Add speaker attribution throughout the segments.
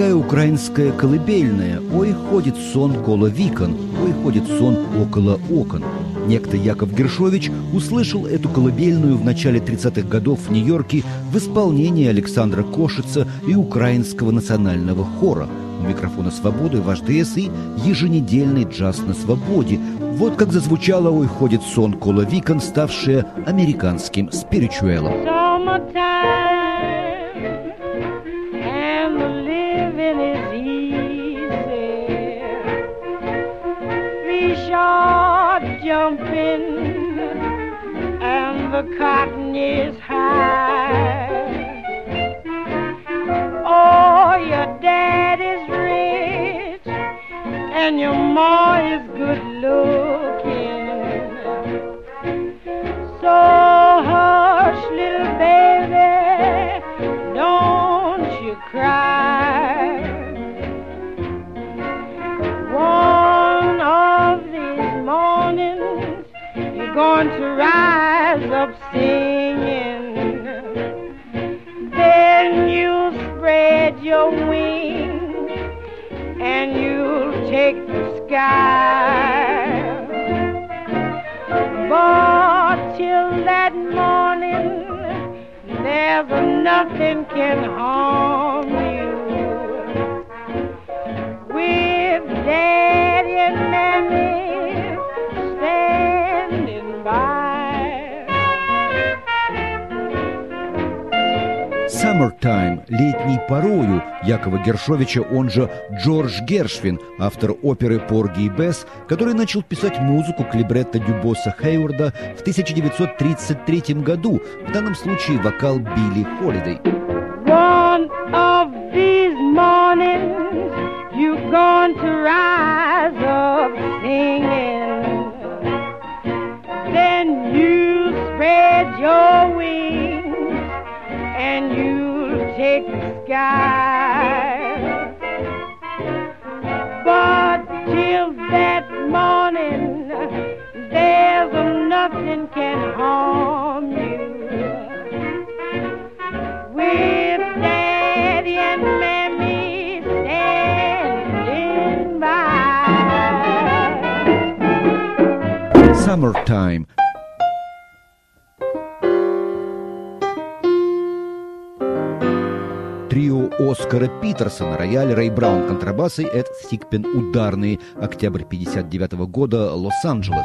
Speaker 1: такая украинская колыбельная «Ой, ходит сон коло викон, ой, ходит сон около окон». Некто Яков Гершович услышал эту колыбельную в начале 30-х годов в Нью-Йорке в исполнении Александра Кошица и Украинского национального хора. У микрофона «Свободы» ваш ДС и еженедельный джаз на свободе. Вот как зазвучало «Ой, ходит сон коло викон», ставшее американским спиричуэлом.
Speaker 2: Jumping and the cotton is high. Oh, your dad is rich and your ma is good looking. So hush, little baby, don't you cry. One of these mornings you're going to rise up singing. Then you'll spread your wings and you'll take the sky. But till that morning, there's nothing can harm you. With Daddy and Mammy standing by.
Speaker 1: «Summertime» — «Летней порою» Якова Гершовича, он же Джордж Гершвин, автор оперы «Порги и Бесс», который начал писать музыку к либретто Дюбоса Хейварда в 1933 году, в данном случае вокал Билли Холидей.
Speaker 2: One of these mornings you're going to rise up singing. Then you spread your wings and you'll take the sky. But till that morning, there's nothing can harm you. With Daddy and Mammy standing by.
Speaker 1: «Summertime». Трио Оскара Питерсона, рояль, Рэй Браун, контрабасы, Эд Сикпен, ударные. Октябрь 1959 года, Лос-Анджелес.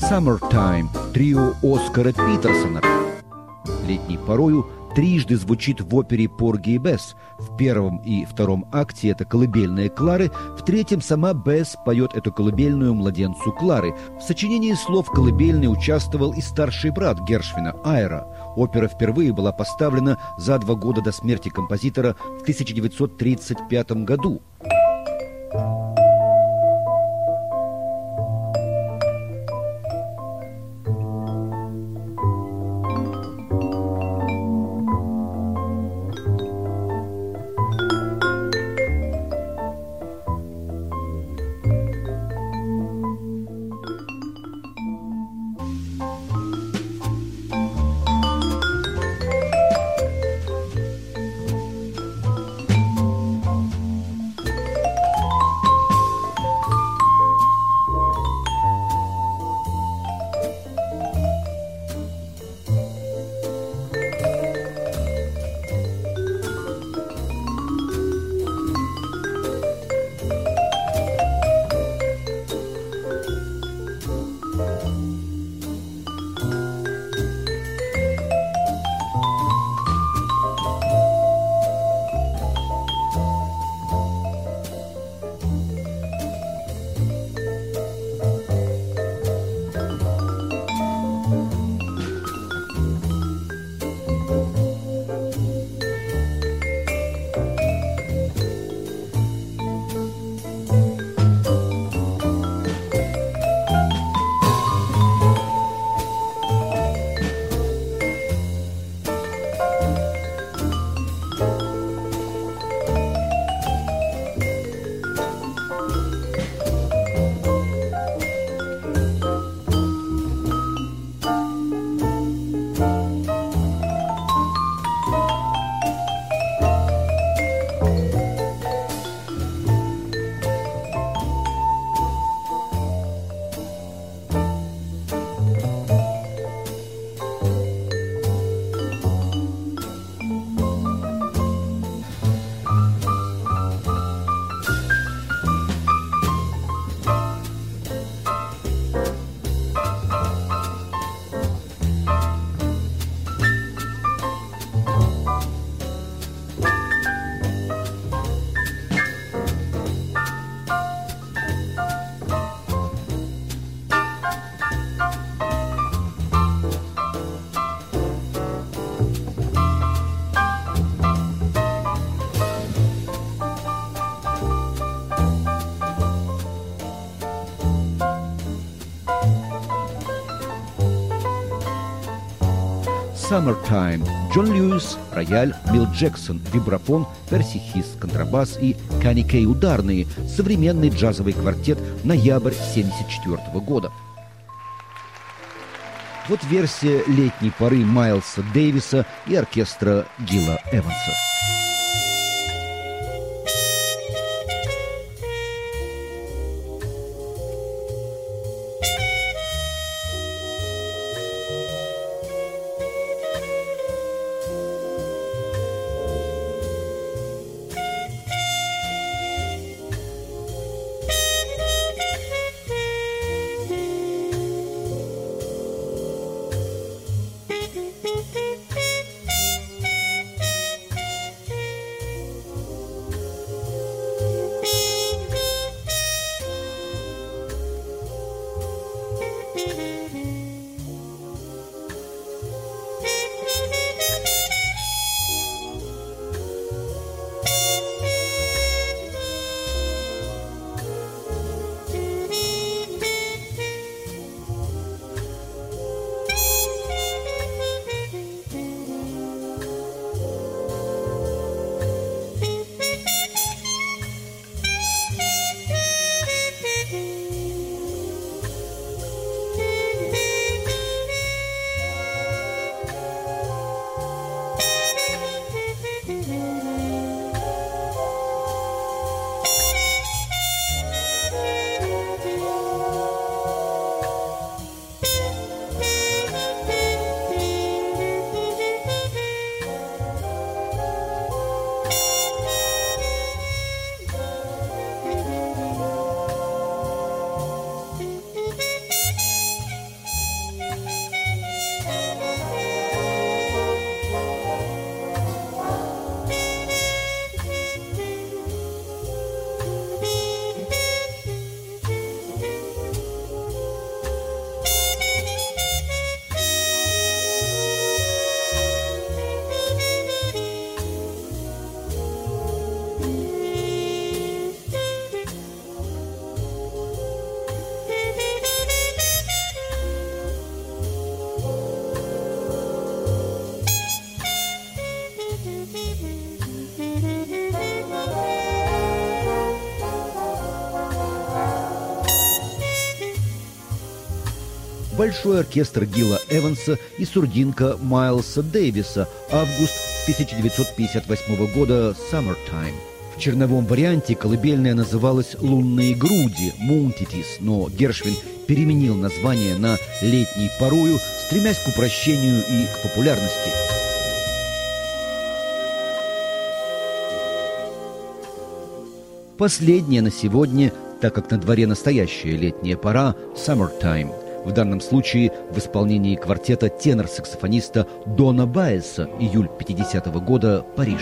Speaker 1: Summertime – трио Оскара Питерсона. Летней порою трижды звучит в опере «Порги и Бесс». В первом и втором акте это колыбельная Клары, в третьем сама Бесс поет эту колыбельную младенцу Клары. В сочинении слов колыбельной участвовал и старший брат Гершвина Айра. Опера впервые была поставлена за 2 года до смерти композитора в 1935 году. Summertime. Джон Льюис, рояль, Билл Джексон, вибрафон, Перси Хис, контрабас и Канни Кей ударные. Современный джазовый квартет, ноябрь 1974 года. Вот версия летней поры Майлса Дэвиса и оркестра Гила Эванса. большой оркестр Гила Эванса и сурдинка Майлса Дэвиса, август 1958 года «Summertime». В черновом варианте колыбельная называлась «Лунные груди» «Moontities», но Гершвин переменил название на «Летней порою», стремясь к упрощению и к популярности. Последняя на сегодня, так как на дворе настоящая летняя пора, «Summertime». В данном случае в исполнении квартета тенор-саксофониста Дона Байеса, июль 50-го года, Париж.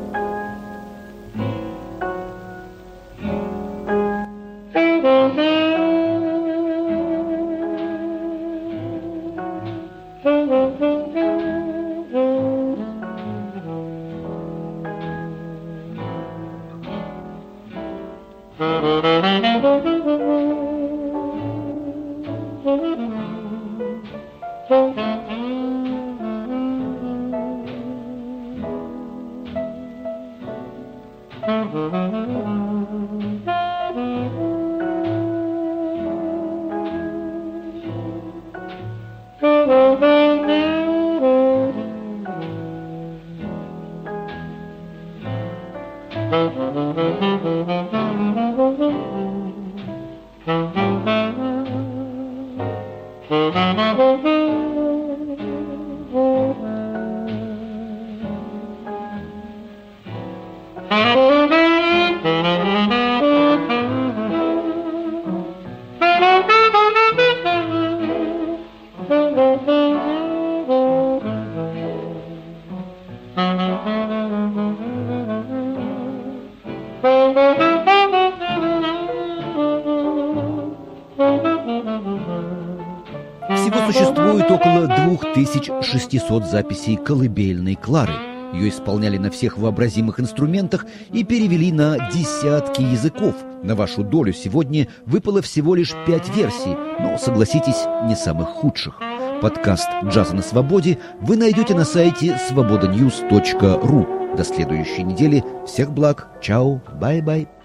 Speaker 1: Всего существует около 2600 записей колыбельной Клары. Ее исполняли на всех вообразимых инструментах и перевели на десятки языков. На вашу долю сегодня выпало всего лишь 5 версий, но, согласитесь, не самых худших. Подкаст «Джаза на свободе» вы найдете на сайте svobodanews.ru. До следующей недели. Всех благ. Чао. Бай-бай.